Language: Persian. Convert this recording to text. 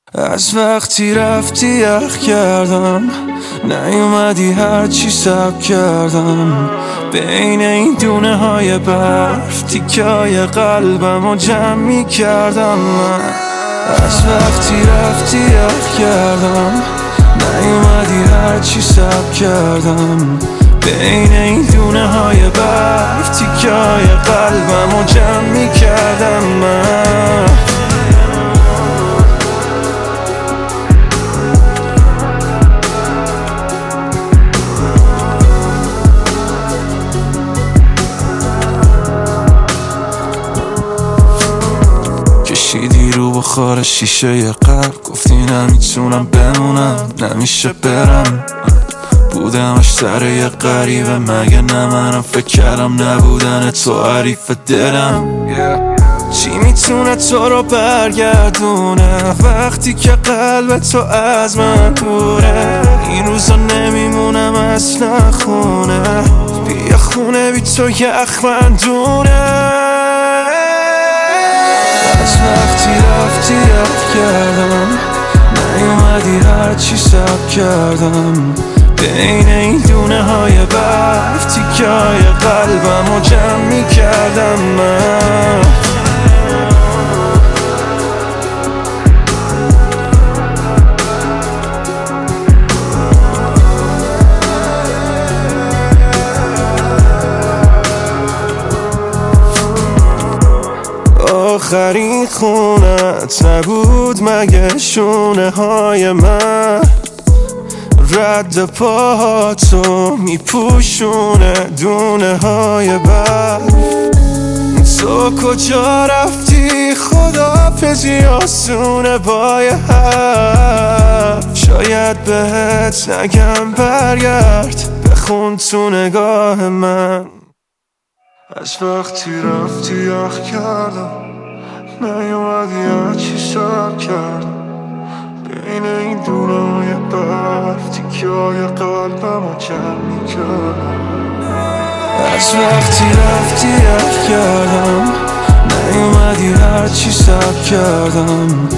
از وقتی رفتی یخ کردم، نیومدی هرچی سب کردم. بین این دونه های برف تیکه های قلبم رو جمع می کردم. من از وقتی رفتی یخ کردم، نیومدی هرچی سب کردم. بین این دونه های برف تیکه های قلبم رو جمع می کردم. من کشیدی رو بخار شیشه ی قلب، گفتی نمیتونم بمونم، نمیشه برم. بودمش سر یه غریبه، مگه نه منم فکر کردم نبودن تو حریف دلم. چی میتونه تو رو برگردونه وقتی که قلب تو از من دوره؟ این روزا نمیمونم اصلا خونه، بیا خونه بی تو یخ من دونه. از وقتی رفتی یخ کردم، نیومدی هرچی سب کردم. بین این دونه های برف تیکه های قلبم رو جمع می کردم. من آخرین خونت نبود مگه شونه های من؟ رد پاهاتو میپوشونه دونه های برف. تو کجا رفتی؟ خداحافظی آسونه با یه حرف. شاید بهت نگم برگرد، بخون تو نگاه من. از وقتی رفتی یخ کردم، نیومدی هرچی سر کردم. بین این دونای برف تیکه های قلبم رو جمع می کردم. از وقتی رفتی یخ کردم، نیومدی هرچی سب کردم.